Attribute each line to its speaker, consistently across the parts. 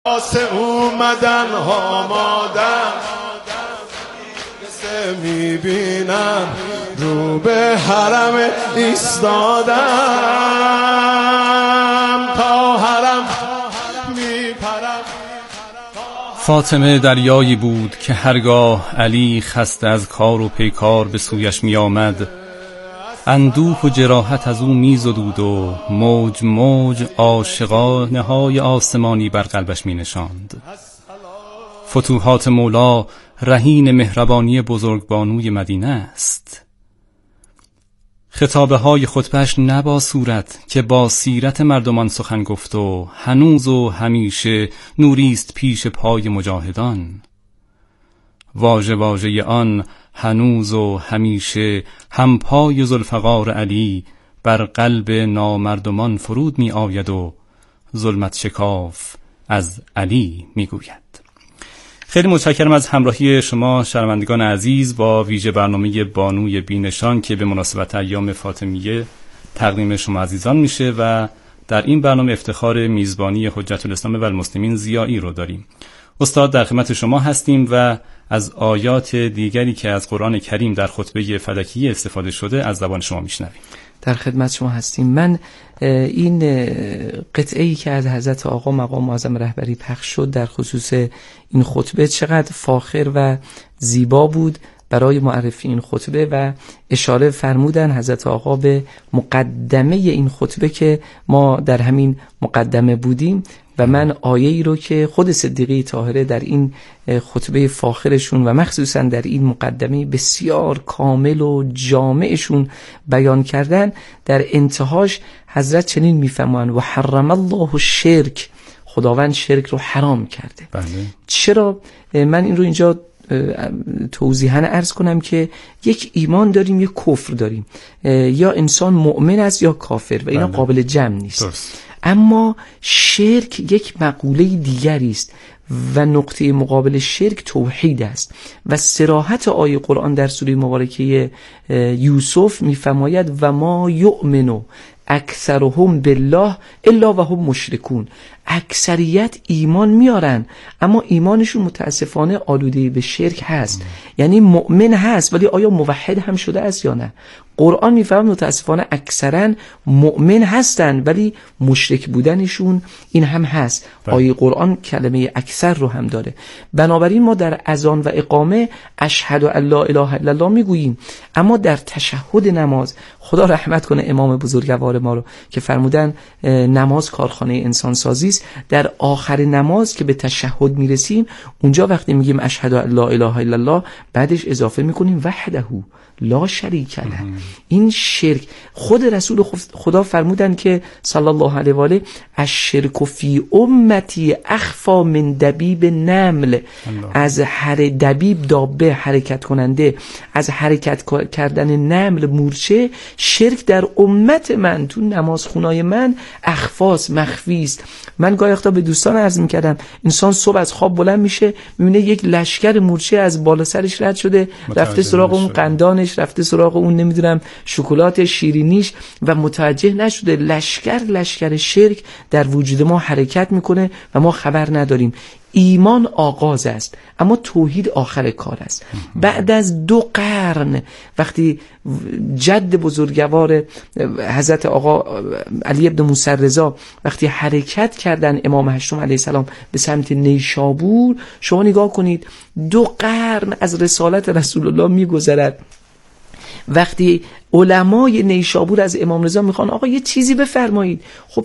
Speaker 1: آسه اومدن آمادن قصه میبینن رو به حرم ایستادم تا حرم میپرم.
Speaker 2: فاطمه دریایی بود که هرگاه علی خسته از کار و پیکار به سویش می آمد اندوه و جراحت از او می زدود و موج موج عاشقانه های آسمانی بر قلبش می نشاند. فتوحات مولا رهین مهربانی بزرگبانوی مدینه است. خطابه های خطبه‌اش نه با صورت که با سیرت مردمان سخن گفت و هنوز و همیشه نوریست پیش پای مجاهدان. واژه واژه آن هنوز و همیشه هم پای ذوالفقار علی بر قلب نامردمان فرود می آید و ظلمت شکاف از علی می گوید. خیلی متشکرم از همراهی شما شنوندگان عزیز با ویژه برنامه بانوی بینشان که به مناسبت ایام فاطمیه تقدیم شما عزیزان میشه و در این برنامه افتخار میزبانی حجت الاسلام و المسلمین ضیایی رو داریم. استاد در خدمت شما هستیم و از آیات دیگری که از قرآن کریم در خطبه فلکیه استفاده شده از زبان شما میشنویم.
Speaker 3: در خدمت شما هستیم. من این قطعه‌ای که از حضرت آقا مقام معظم رهبری پخش شد در خصوص این خطبه چقدر فاخر و زیبا بود برای معرفی این خطبه و اشاره فرمودن حضرت آقا به مقدمه این خطبه که ما در همین مقدمه بودیم و من آیه‌ای رو که خود صدیقه طاهره در این خطبه فاخرشون و مخصوصا در این مقدمه بسیار کامل و جامعشون بیان کردن، در انتهاش حضرت چنین میفرمان و حرم الله الشرک، خداوند شرک رو حرام کرده.
Speaker 2: بله.
Speaker 3: چرا من این رو اینجا توضیحاً عرض کنم که یک ایمان داریم، یک کفر داریم، یا انسان مؤمن است یا کافر و اینا
Speaker 2: بله.
Speaker 3: قابل جمع نیست.
Speaker 2: درست.
Speaker 3: اما شرک یک مقوله دیگری است و نقطه مقابل شرک توحید است و صراحت آیه قرآن در سوره مبارکه یوسف میفرماید و ما یؤمنو اکثرهم بالله الا و هم مشرکون. اکثریت ایمان میارن اما ایمانشون متاسفانه آلوده به شرک هست. یعنی مؤمن هست ولی آیا موحد هم شده است یا نه؟ قرآن میفرماید متاسفانه اکثرا مؤمن هستن ولی مشرک بودنشون این هم هست. آیه قرآن کلمه اکثر رو هم داره. بنابراین ما در اذان و اقامه اشهد ان لا اله الا الله میگوییم، اما در تشهد نماز خدا رحمت کنه امام بزرگوار ما رو که فرمودن نماز کارخانه انسان سازی است. در آخر نماز که به تشهد میرسیم اونجا وقتی میگیم اشهد ان لا اله الا الله بعدش اضافه میکنیم وحده لا شریک له. این شرک خود رسول خدا فرمودن که صلی الله علیه و آله الشرک فی امتی اخفا من دبیب نمل. از هر دبیب دابه حرکت کننده، از حرکت کردن نمل مورچه، شرک در امت من تو نمازخونای من اخفاست، مخفی است. من گاهی وقتا به دوستان عرض میکردم انسان صبح از خواب بلند میشه میبینه یک لشکر مورچه از بالا سرش رد شده رفته سراغ اون قندانش، رفته سراغ اون نمیدونم شکلات شیرینیش و متوجه نشده. لشکر شرک در وجود ما حرکت میکنه و ما خبر نداریم. ایمان آغاز است اما توحید آخر کار است. بعد از 2 قرن وقتی جد بزرگوار حضرت آقا علی ابن موسی رضا وقتی حرکت کردن امام هشتم علیه السلام به سمت نیشابور، شما نگاه کنید 2 قرن از رسالت رسول الله میگذرد. وقتی علمای نیشابور از امام رضا میخوان آقا یه چیزی بفرمایید، خب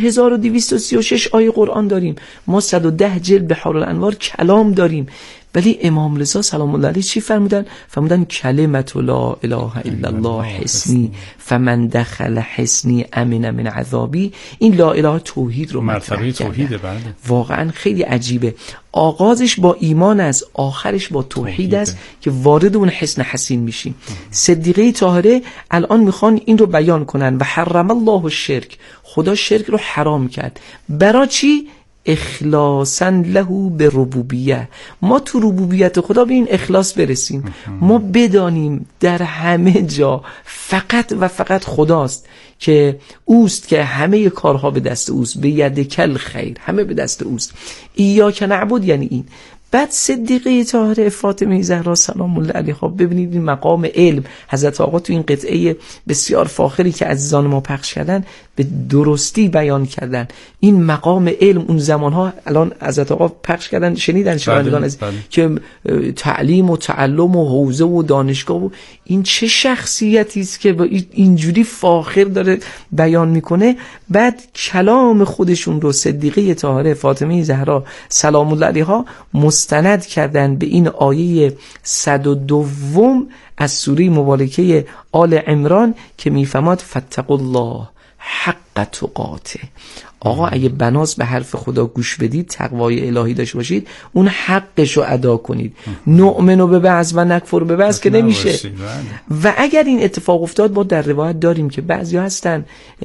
Speaker 3: 6236 آیه قرآن داریم، ما 110 جلد بحار الانوار کلام داریم، ولی امام رضا سلام الله علیه چی فرمودن؟ فرمودن کلمت لا اله الا الله حسنی فمن دخل حسنی امن من عذابی. این لا اله توحید رو
Speaker 2: مرتبه توحیده. بله.
Speaker 3: واقعا خیلی عجیبه. آغازش با ایمان است، آخرش با توحید است که وارد اون حسن حسین میشیم. صدیقه طاهره الان میخوان این رو بیان کنن و حرم الله الشرک، خدا شرک رو حرام کرد. برای چی؟ اخلاصا له به ربوبیه. ما تو ربوبیت خدا به این اخلاص برسیم، ما بدانیم در همه جا فقط و فقط خداست که اوست که همه کارها به دست اوست، به یدکل خیر، همه به دست اوست. ایاک نعبد یعنی این. بعد صدیقه طاهره فاطمه زهرا سلام الله علیها، ببینید این مقام علم حضرت آقا تو این قطعه بسیار فاخری که عزیزان ما پخش کردن به درستی بیان کردن. این مقام علم اون زمانها الان حضرت آقا پخش کردن، شنیدن شنوندگان از که تعلیم و تعلم و حوزه و دانشگاه و این چه شخصیتی است که اینجوری فاخر داره بیان میکنه. بعد کلام خودشون رو صدیقه طاهره فاطمه زهرا سلام الله علیها مستند کردن به این آیه 102 از سوره مبارکه آل عمران که میفهمد فاتقوا الله حق تقاته. آقا اگه بناس به حرف خدا گوش بدید، تقوای الهی داشته باشید، اون حقش رو ادا کنید. نؤمن به بعض و نکفر به بعض که نمیشه. و اگر این اتفاق افتاد، ما در روایت داریم که بعضی هستن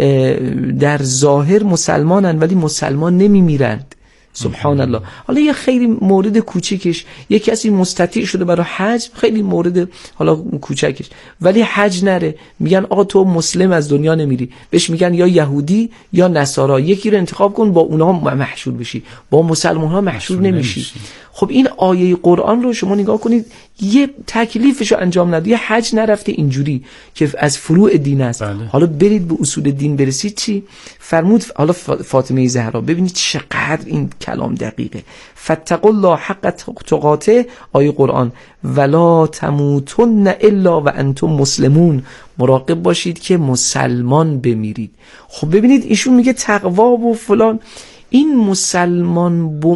Speaker 3: در ظاهر مسلمانن ولی مسلمان نمیمیرند. سبحان الله. حالا یه خیلی مورد کوچیکش، یه کسی مستطیع شده برای حج، خیلی مورد حالا کوچکش، ولی حج نره، میگن آقا تو مسلم از دنیا نمیری، بهش میگن یا یهودی یا نصارا، یکی رو انتخاب کن با اونها محشور بشی، با مسلمان ها محشور نمیشی. خب این آیه قرآن رو شما نگاه کنید، یه تکلیفش رو انجام نده، یه حج نرفته اینجوری که از فروع دین است. حالا برید به اصول دین برسید چی؟ فرمود حالا فاطمه زهرا، ببینید چقدر این کلام دقیقه. فاتقوا الله حق تقاته، آیه قرآن، ولا تموتن الا و انتم مسلمون، مراقب باشید که مسلمان بمیرید. خب ببینید ایشون میگه تقوا و فلان، این مسلمان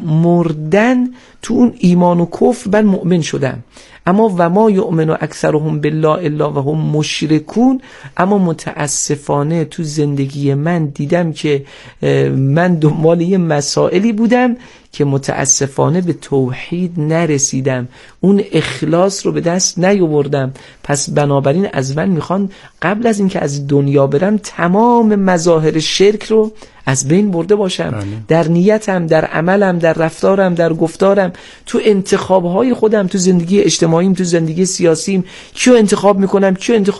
Speaker 3: مردن تو اون ایمان و کفر من مؤمن شدم، اما و ما یؤمن اکثرهم بالله الا و هم مشرکون. اما متاسفانه تو زندگی من دیدم که من دنبال یه مسائلی بودم که متاسفانه به توحید نرسیدم، اون اخلاص رو به دست نیاوردم. پس بنابراین از من میخوان قبل از اینکه از دنیا برم تمام مظاهر شرک رو از بین برده باشم، در نیتم، در عملم، در رفتارم، در گفتارم، تو انتخابهای خودم، تو زندگی اجتماعیم، تو زندگی سیاسیم، کیو انتخاب میکنم،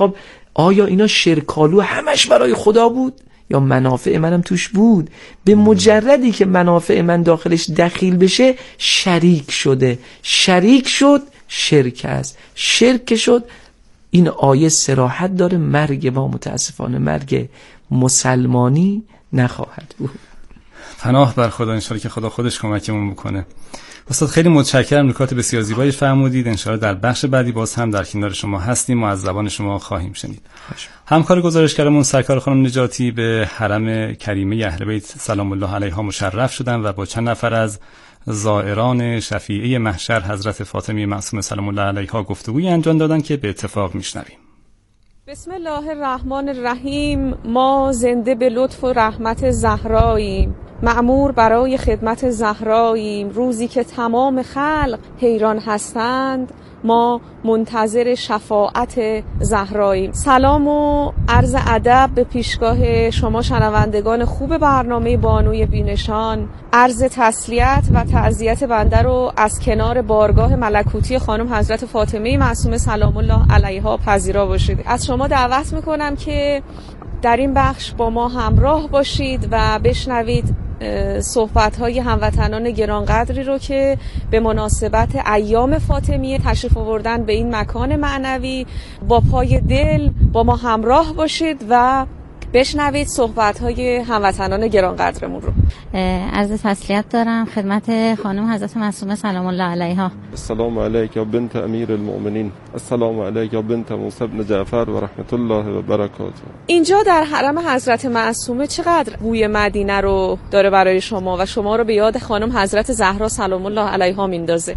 Speaker 3: آیا اینا شرکالو همش برای خدا بود یا منافع منم توش بود؟ به مجردی که منافع من داخلش دخیل بشه شریک شد، شرک است. شرک شد، این آیه صراحت داره، مرگ ما متاسفانه مرگ مسلمانی نخواهد بود.
Speaker 2: پناه بر خدا، انشاءالله که خدا خودش کمکمون بکنه. استاد خیلی متشکرم، نکات بسیار زیبایی فرمودید. انشاءالله در بخش بعدی باز هم در کنار شما هستیم و از زبان شما خواهیم شنید. همکار گزارشگرمون سرکار خانم نجاتی به حرم کریمه اهل بیت سلام الله علیها مشرف شدن و با چند نفر از زائران شفیعه محشر حضرت فاطمه معصومه سلام الله علیها گفتگویی انجام دادن که به اتفاق میشنویم.
Speaker 4: بسم الله الرحمن الرحیم. ما زنده به لطف و رحمت زهراییم، مأمور برای خدمت زهراییم. روزی که تمام خلق حیران هستند، ما منتظر شفاعت زهراییم. سلام و عرض ادب به پیشگاه شما شنوندگان خوب برنامه بانوی بینشان. عرض تسلیت و تعزیت بنده رو از کنار بارگاه ملکوتی خانم حضرت فاطمه معصومه سلام الله علیها پذیرا باشید. از شما دعوت میکنم که در این بخش با ما همراه باشید و بشنوید صحبت‌های هموطنان گرانقدری رو که به مناسبت ایام فاطمیه تشریف آوردن به این مکان معنوی. با پای دل با ما همراه باشید و بشنوید صحبت‌های هموطنان گرانقدرمون رو.
Speaker 5: عرض تسلیت دارم خدمت خانم حضرت معصومه سلام الله علیها.
Speaker 6: السلام علیک یا بنت امیر المؤمنین، السلام علیک یا بنت موسی بن جعفر و رحمت الله و برکاته.
Speaker 4: اینجا در حرم حضرت معصومه چقدر بوی مدینه رو داره برای شما و شما رو به یاد خانم حضرت زهرا سلام الله علیها میندازه؟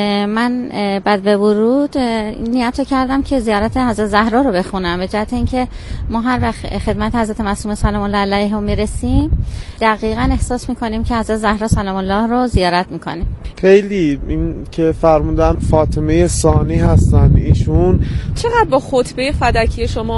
Speaker 5: من بعد به ورود نیت کردم که زیارت حضرت زهرا رو بخونم، به جهت اینکه ما هر وقت خدمت حضرت معصومه سلام الله علیها میرسیم دقیقاً احساس میکنیم که حضرت زهرا سلام الله رو زیارت میکنیم.
Speaker 7: خیلی این که فرمودن فاطمه ثانی هستن، ایشون
Speaker 4: چقدر با خطبه فدکی شما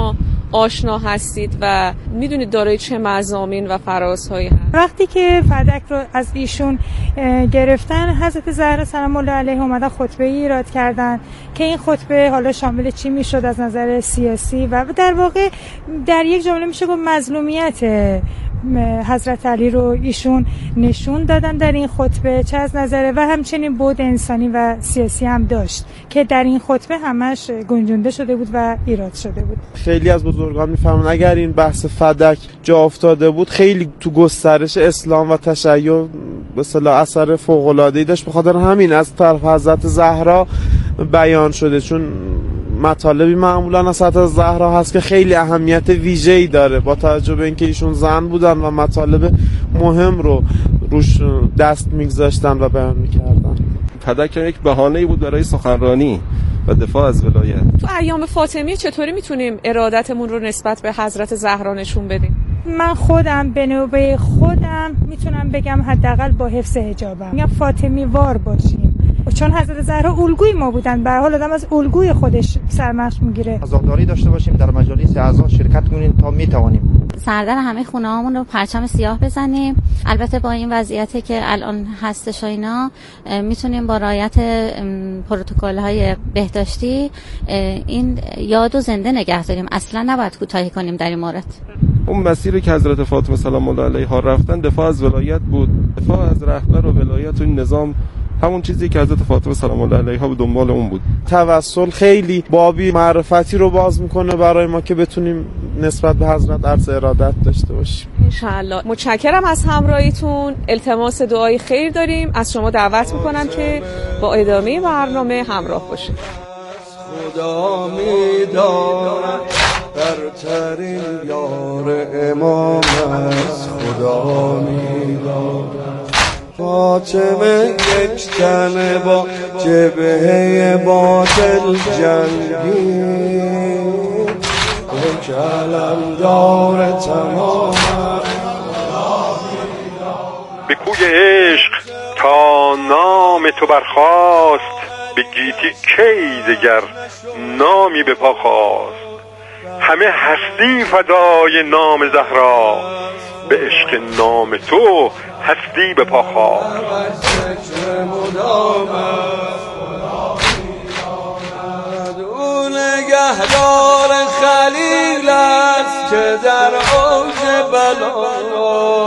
Speaker 4: آشنا هستید و میدونید دارای چه مضامین و فرازهایی هست؟
Speaker 8: وقتی که فدک رو از ایشون گرفتن، حضرت زهرا سلام الله علیها اومدن خطبه ایراد کردن که این خطبه حالا شامل چی میشد از نظر سیاسی و در واقع در یک جمله میشه گفت مظلومیت حضرت علی رو ایشون نشون دادن در این خطبه، چه از نظر و همچنین بود انسانی و سیاسی هم داشت که در این خطبه همش گنجونده شده بود و ایراد شده بود.
Speaker 7: خیلی از بزرگان میفهمن اگر این بحث فدک جا افتاده بود خیلی تو گسترش اسلام و تشیع به اصطلاح اثر فوق العاده ای داشت، به خاطر همین از طرف حضرت زهرا بیان شده، چون مطالبی معمولا از حضرت زهرا هست که خیلی اهمیت ویژه‌ای داره با توجه به اینکه ایشون زن بودن و مطالب مهم رو روش دست میگذاشتن و بیان میکردن.
Speaker 6: فدک یک بهانه‌ای بود برای سخنرانی و دفاع از ولایت.
Speaker 4: تو ایام فاطمیه چطوری میتونیم ارادتمون رو نسبت به حضرت زهرا نشون بدیم؟
Speaker 8: من خودم به نوبه خودم میتونم بگم حداقل با حفظ حجابم میگم فاطمی وار باشیم، چون حضرت زهرا الگوی ما بودن. به هر حال آدم از الگوی خودش سرمشق میگیره.
Speaker 9: عزاداری داشته باشیم، در مجالس اعضا شرکت کنیم تا میتوانیم.
Speaker 5: سردر همه خونه‌هامون رو پرچم سیاه بزنیم. البته با این وضعیتی که الان هستش اینا میتونیم با رعایت پروتکل‌های بهداشتی این یاد و زنده نگه داریم. اصلا نباید کوتاهی کنیم در این مورد.
Speaker 6: اون مسیری که حضرت فاطمه سلام الله علیها رفتن دفاع از ولایت بود، دفاع از رهبر و ولایت و این نظام، همون چیزی که حضرت فاطمه سلام الله علیها به دنبال اون بود.
Speaker 7: توسل خیلی بابی معرفتی رو باز میکنه برای ما که بتونیم نسبت به حضرت عرض ارادت داشته باشیم.
Speaker 4: انشاءالله. متشکرم از همراهیتون. التماس دعای خیر داریم. از شما دعوت میکنم که با ادامه برنامه همراه باشید.
Speaker 1: خدا میداند برترین یار امام است، خدا میداند فاطمه یک تن با جبهه باطل جنگی، یک علمدار تمام.
Speaker 10: به کوی عشق تا نام تو برخاست، به گیتی کی دگر نامی به پا خواست. همه هستی فدای نام زهرا، به عشق نام تو هستی به پا خواست.
Speaker 1: او نگهدار خلیل است که در اوج بلا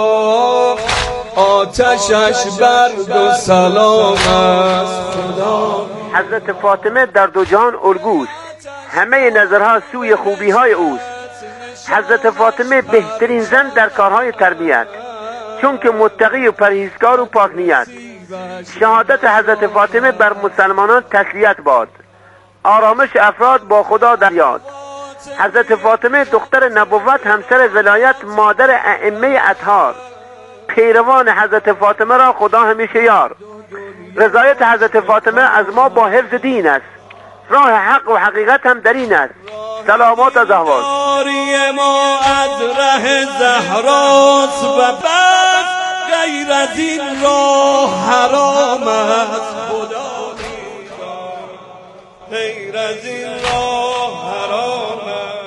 Speaker 1: آتشش برد و سلام است. خدا
Speaker 11: حضرت فاطمه در دو جهان الگوست، همه نظرها سوی خوبی‌های اوست. حضرت فاطمه بهترین زن در کارهای تربیت، چون که متقی و پرهیزکار و پاک نیت. شهادت حضرت فاطمه بر مسلمانان تسلیت باد، آرامش افراد با خدا در یاد. حضرت فاطمه دختر نبوت، همسر ولایت، مادر ائمه اطهار. پیروان حضرت فاطمه را خدا همیشه یار. رضایت حضرت فاطمه از ما با حفظ دین است، راه حق و حقیقت هم در این است. سلامات از احوال.
Speaker 1: ما از ره زهراست و بس غیر از این راه حرام است. خدا غیر از این راه حرام است.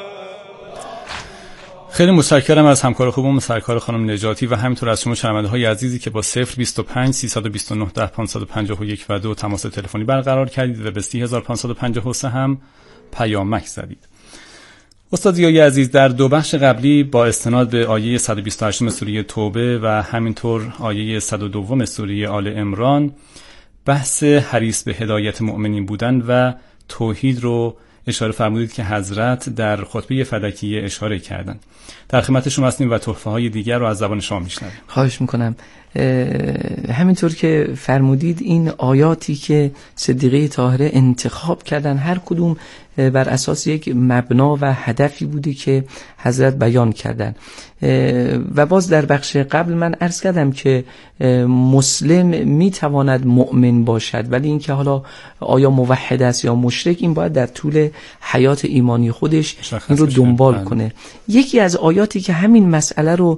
Speaker 2: خیلی متشکرم از همکار خوبم سرکار خانم نجاتی و همینطور از شما شنونده‌های عزیزی که با 025 329 10 551 و 2 تماس تلفنی برقرار کردید و به 30553 هم پیامک زدید. استاد ضیای عزیز، در دو بخش قبلی با استناد به آیه 128 سوره توبه و همینطور آیه 102 سوره آل عمران بحث حریص به هدایت مؤمنین بودن و توحید رو اشاره فرمودید که حضرت در خطبه فدکیه اشاره کردند. در خدمت شما هستیم و تحفه های دیگر رو از زبان شما میشنویم.
Speaker 3: خواهش میکنم. همینطور که فرمودید این آیاتی که صدیقه طاهره انتخاب کردن هر کدوم بر اساس یک مبنا و هدفی بوده که حضرت بیان کردن و باز در بخش قبل من عرض کردم که مسلم میتواند مؤمن باشد، ولی اینکه حالا آیا موحد است یا مشرک این باید در طول حیات ایمانی خودش این رو دنبال کنه. یکی از آیاتی که همین مسئله رو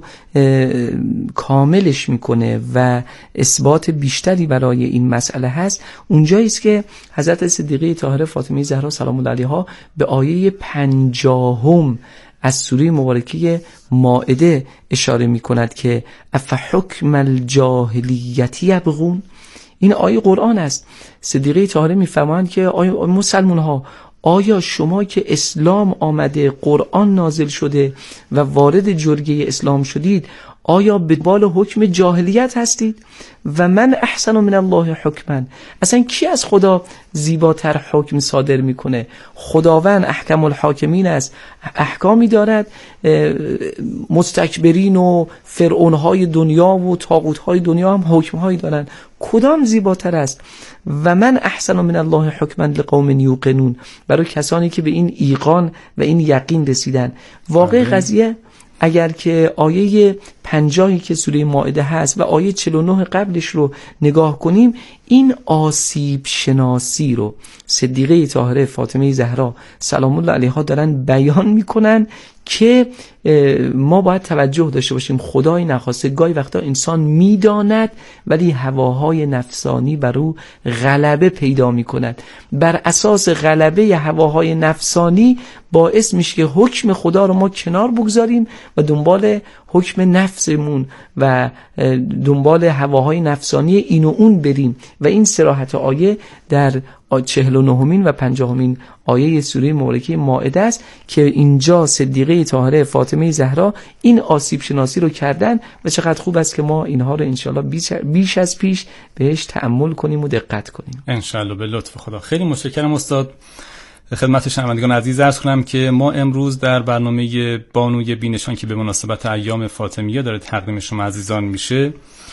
Speaker 3: کاملش میکنه و اثبات بیشتری برای این مسئله هست اونجایی است که حضرت صدیقه طاهره فاطمه زهرا سلام الله علیها به آیه 50 از سوره مبارکه مائده اشاره می کند که افحکم الجاهلیت یبغون. این آیه قرآن است. صدیقه طاهره میفرمایند که آیا مسلمان ها، آیا شما که اسلام آمده، قرآن نازل شده و وارد جرگه اسلام شدید، آیا به بال حکم جاهلیت هستید؟ و من احسن من الله حکما، اصلا کی از خدا زیباتر حکم صادر میکنه؟ خداوند احکم الحاکمین است، احکامی دارد. مستکبرین و فرعونهای دنیا و طاغوتهای دنیا هم حکمهایی دارن، کدام زیباتر است؟ و من احسن من الله حکما لقوم یوقنون، برای کسانی که به این ایقان و این یقین رسیدن. واقع قضیه اگر که آیه 50 که سوره مائده هست و آیه 49 قبلش رو نگاه کنیم، این آسیب شناسی رو صدیقه طاهره فاطمه زهرا سلام الله علیها دارن بیان میکنن که ما باید توجه داشته باشیم. خدای نخواسته گاهی وقتا انسان میداند ولی هواهای نفسانی بر او غلبه پیدا میکند. بر اساس غلبه هواهای نفسانی باعث میشه که حکم خدا رو ما کنار بگذاریم و دنبال حکم نفسمون و دنبال هواهای نفسانی این و اون بریم. و این صراحت آیه در 49 و 50 آیه سوره مبارکه مائده است که اینجا صدیقه طاهره فاطمه زهرا این آسیب شناسی رو کردن و چقدر خوب است که ما اینها رو انشالله بیش از پیش بهش تأمل کنیم و دقت کنیم
Speaker 2: انشالله به لطف خدا. خیلی متشکرم استاد. خدمت شنوندگان عزیز عرض کنم که ما امروز در برنامه بانوی بینشان که به مناسبت ایام فاطمیه داره تقدیم شما عزیزان میشه،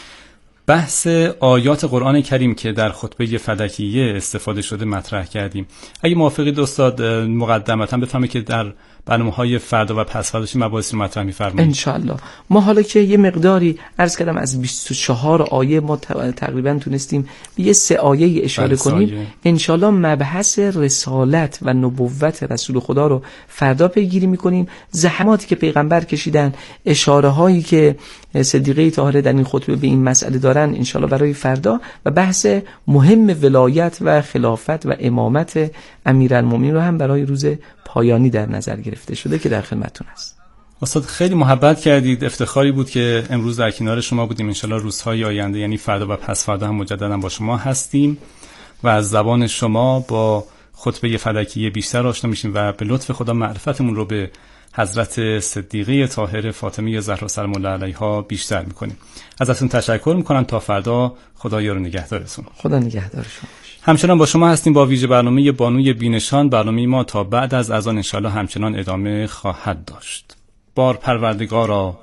Speaker 2: بحث آیات قرآن کریم که در خطبه فدکیه استفاده شده مطرح کردیم. اگه موافقید استاد مقدمتا بفهمه که در برنامه‌های فردا و پس فرداش مباحث رو مطرح می‌فرمایید.
Speaker 3: انشالله. ما حالا که یه مقداری عرض کردم از 24 آیه ما تقریبا تونستیم به یه 3 آیه اشاره کنیم. انشالله مبحث رسالت و نبوت رسول خدا رو فردا پیگیری می‌کنیم. زحماتی که پیغمبر کشیدن، اشاره هایی که صدیقه طاهره در این خطبه به این مسئله دارن انشالله برای فردا، و بحث مهم ولایت و خلافت و امامت امیرالمومنین رو هم برای روز پایانی در نظر گرفته شده که در خدمتتون است.
Speaker 2: استاد خیلی محبت کردید، افتخاری بود که امروز در کنار شما بودیم. انشالله روزهای آینده یعنی فردا و پس فردا هم مجددا با شما هستیم و از زبان شما با خطبه فدکیه بیشتر آشنا میشیم و به لطف خدا معرفتمون رو به حضرت صدیقه طاهره فاطمه زهرا سلام الله علیها بیشتر میکنیم. ازتون تشکر میکنم. تا فردا خدا یار و نگهدارتون.
Speaker 3: خدا نگهدار شما.
Speaker 2: همچنان با شما هستیم با ویژه برنامه بانوی بینشان. برنامه ما تا بعد از اذان انشالله همچنان ادامه خواهد داشت. بار پروردگارا،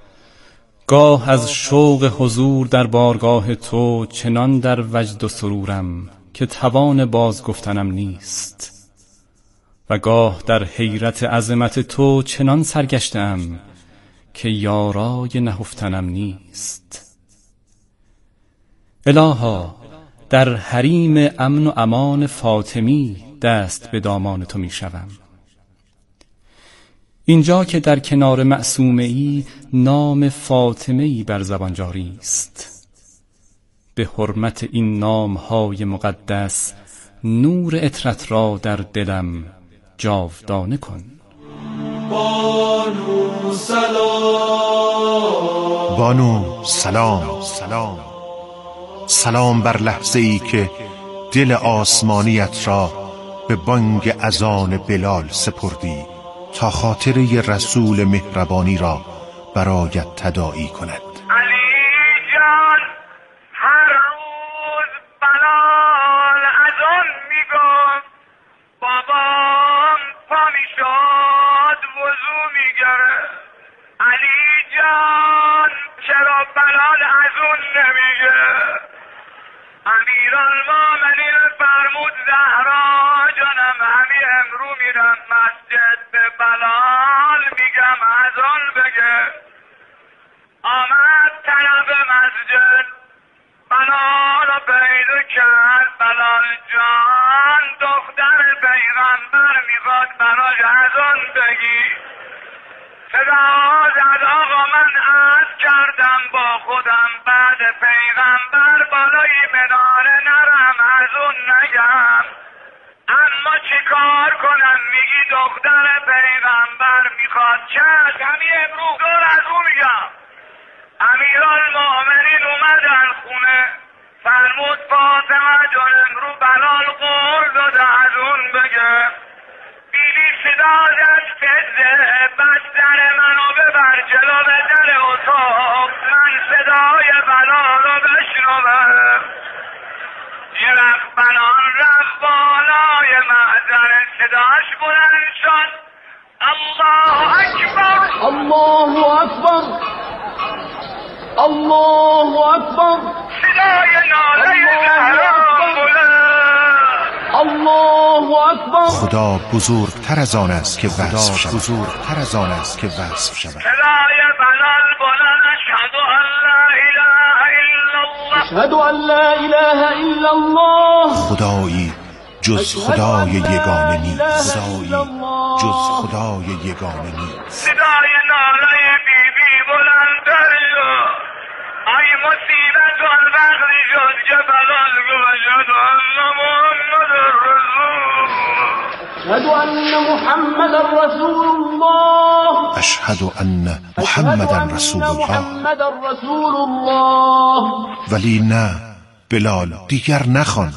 Speaker 2: گاه از شوق حضور در بارگاه تو چنان در وجد و سرورم که توان باز گفتنم نیست، و گاه در حیرت عظمت تو چنان سرگشتم که یارای نهفتنم نیست. الها، در حریم امن و امان فاطمی دست به دامان تو می شوم. اینجا که در کنار معصومه ای نام فاطمه ای بر زبان جاری است، به حرمت این نام های مقدس نور عطرت را در دلم جاودانه کن.
Speaker 1: بانو سلام،
Speaker 12: بانو سلام، سلام سلام بر لحظه ای که دل آسمانیت را به بانگ اذان بلال سپردی تا خاطره رسول مهربانی را برایت تداعی کند.
Speaker 11: علی جان هر روز بلال اذان میگفت، بابام پا میشد وضو میگرفت. علی جان چرا بلال اذان نمیگه؟ امیرالمومنین فرمود زهرا جانم همین امرو میرم مسجد، به بلال میگم اذان بگه. آمد طرف مسجد، بلال رو پیدا کرد. بلال جان دختر پیغمبر میخواد براش اذان بگی. صدا زد آقا من عهد کردم با خودم بعد پیغمبر بالای مناره نرم اذان نگم.
Speaker 13: اما چه کار کنم؟ میگی دختر پیغمبر میخواد چشم. همین امروز دور از اون میگم امیرالمؤمنین اومدن خونه، فرمود فاطمه جان امرو بلال قول داده از اون بگه بیلی صدا از فزه بس در منو ببر جلو به در اتاق من صدای بلال رو بشنوم. یه وقت بلال رفت بالای معذر، صداش بلند شد الله اکبر
Speaker 14: الله اکبر الله اکبر.
Speaker 13: صدای ناله زهرا بلند
Speaker 14: الله اکبر.
Speaker 12: خدا بزرگتر از آن است که وصف شود. بزرگتر از آن است که وصف شود.
Speaker 13: صدای بلال بلند اشهد ان لا اله الا الله.
Speaker 14: اشهد ان لا اله الا الله.
Speaker 12: خدایی جز خدای یگانه نیست. خدایی جز خدای یگانه نیست.
Speaker 13: صدای ناله بیبی بلندتر شد. ای مصیبت آن وقتی شد که بلال گفت اشهد ان محمد رسول الله.
Speaker 12: اشهد ان محمد رسول الله. ولی نه بلال دیگر نخوان.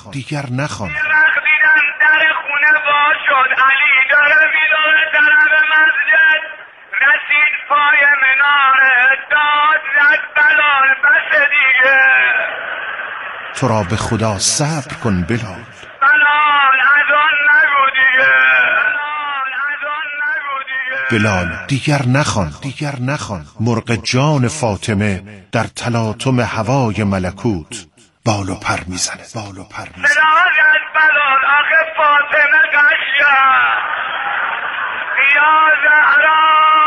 Speaker 13: در خونه وا شد، علی داره میداره طرف مسجد، رسید پای مناره داد زد بلال بس دیگه.
Speaker 12: تو را به خدا صبر کن بلال.
Speaker 13: بلال از آن نگو دیگه.
Speaker 12: بلال دیگر نخوان. مرغ جان فاطمه در تلاطم هوای ملکوت بال و پر میزنه.
Speaker 13: صدا از بلال آخه فاطمه قشم بیا زهرا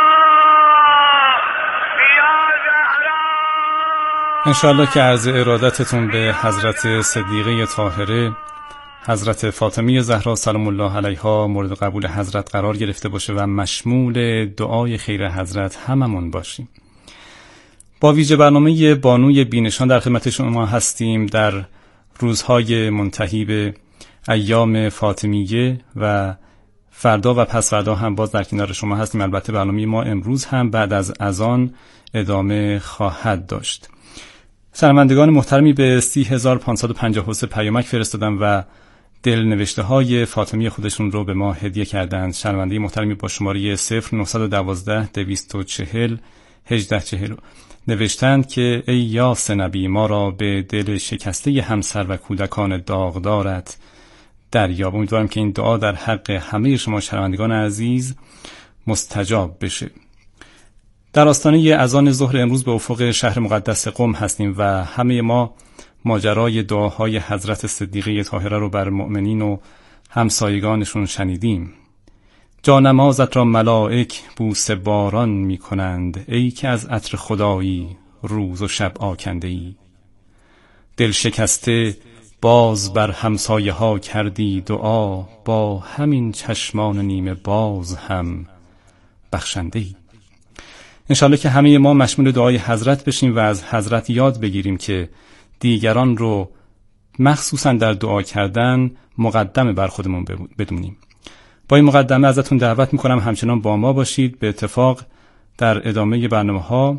Speaker 13: بیا زهرا.
Speaker 2: انشاءالله که عرض ارادتتون به حضرت صدیقه طاهره حضرت فاطمه زهرا سلام الله علیها مورد قبول حضرت قرار گرفته باشه و مشمول دعای خیر حضرت هممون باشیم. با ویژه برنامه بانوی بینشان در خدمت شما هستیم در روزهای منتهی به ایام فاطمیه و فردا و پس فردا هم باز در کنار شما هستیم. البته برنامه ما امروز هم بعد از اذان ادامه خواهد داشت. شنوندگان محترمی به 30553 پیامک فرستادن و دل نوشته های فاطمی خودشون رو به ما هدیه کردند. شنونده محترمی با شماره 0912 240 1840 نوشتند که ای یاس نبی ما را به دل شکسته همسر و کودکان داغدارت دریاب. امیدوارم که این دعا در حق همه شما شنوندگان عزیز مستجاب بشه. در آستانه اذان ظهر امروز به افق شهر مقدس قم هستیم و همه ما ماجرای دعاهای حضرت صدیقه طاهره رو بر مؤمنین و همسایگانشون شنیدیم. جانمازت را ملائک بوسه باران می کنند، ای که از عطر خدایی روز و شب آکنده ای. دل شکسته باز بر همسایه ها کردی دعا، با همین چشمان نیمه باز هم بخشنده ای. انشالله که همه ما مشمول دعای حضرت بشیم و از حضرت یاد بگیریم که دیگران رو مخصوصا در دعا کردن مقدم بر خودمون بدونیم. با این مقدمه ازتون دعوت میکنم همچنان با ما باشید. به اتفاق در ادامه برنامه‌ها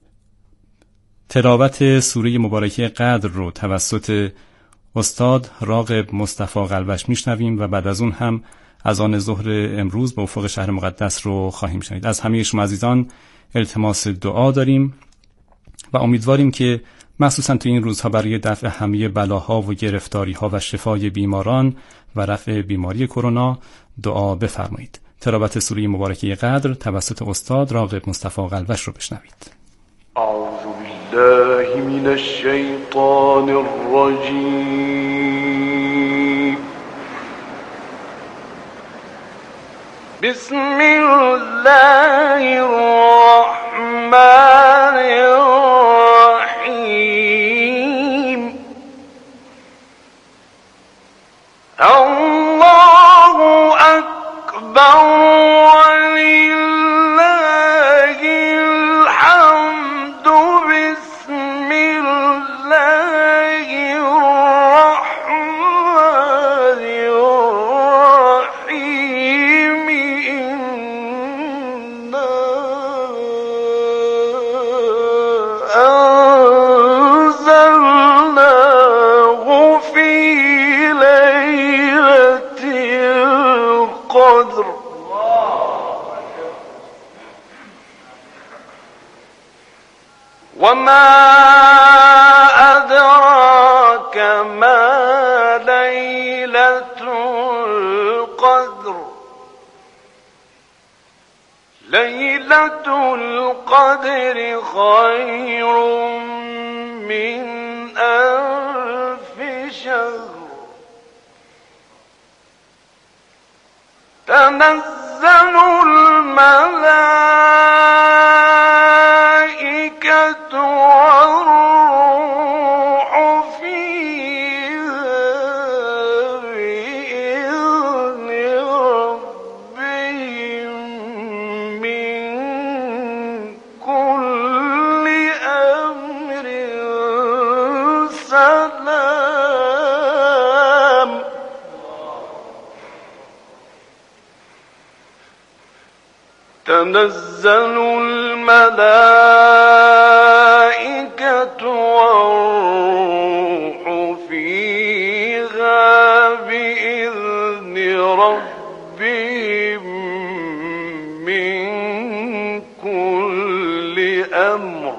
Speaker 2: تلاوت سوره مبارکه قدر رو توسط استاد راغب مصطفی قلبش میشنویم و بعد از اون هم اذان ظهر امروز به افق شهر مقدس رو خواهیم شنید. از همه شما عزیزان التماس دعا داریم و امیدواریم که مخصوصا تو این روزها برای دفع همه بلاها و گرفتاریها و شفای بیماران و رفع بیماری کرونا دعا بفرمایید. تلاوت سوره مبارکه قدر توسط استاد راغب مصطفی قلبش رو بشنوید.
Speaker 15: اعوذ بالله من الشیطان الرجیم. بسم الله الرحمن الرحیم. الله اکبر ولله الحمد. بسم الله الرحمن الرحیم. وما أدراك ما ليلة القدر ليلة القدر خير من ألف شهر تنزل الملائكة والروح فيها بإذن ربهم من كل أمر سلام تنزل الملائكة والروح فيها بإذن ربهم من كل أمر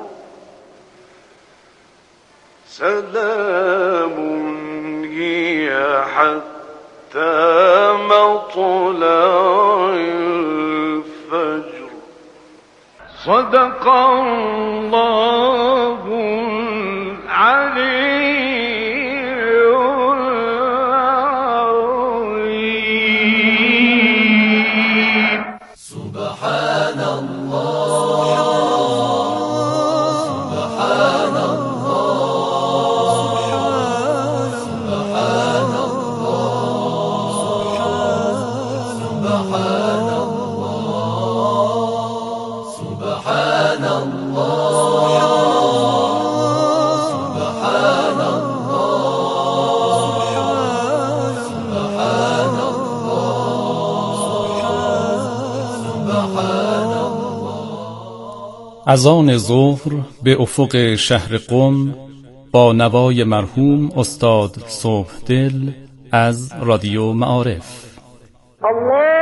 Speaker 15: سلام هي حتى مطلع الفجر صدق الله العلي العظيم
Speaker 16: سبحان الله سبحان الله سبحان الله سبحان الله سبحان الله سبحان الله
Speaker 2: اذان ظهر به افق شهر قم با نوای مرحوم استاد صبحدل از رادیو معارف.
Speaker 15: الله